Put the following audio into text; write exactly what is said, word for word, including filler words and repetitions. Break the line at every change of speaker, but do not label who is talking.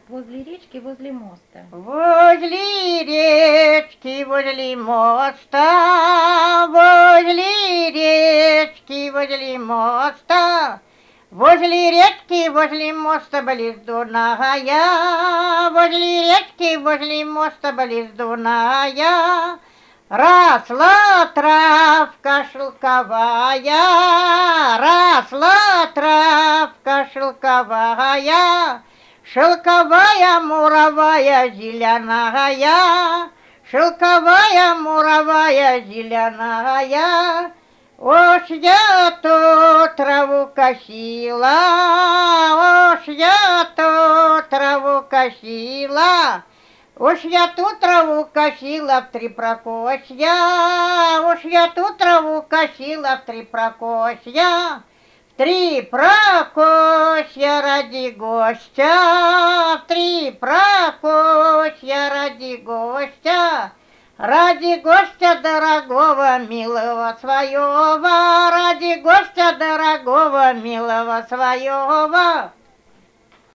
Возле речки, возле моста.
Возле речки, возле моста, возле речки, возле моста, возле речки, возле моста, близ Дуная, возле речки, возле моста, близ Дуная, росла травка шелковая, росла травка шелковая, шелковая, муровая, зеленая, шелковая, муровая, зеленая. Уж я ту траву косила, уж я ту траву косила, уж я ту траву косила в три прокосья, уж я ту траву косила в три прокосья. Три прокосья ради гостя, три прокосья ради гостя, ради гостя дорогого, милого своего, ради гостя дорогого, милого своего.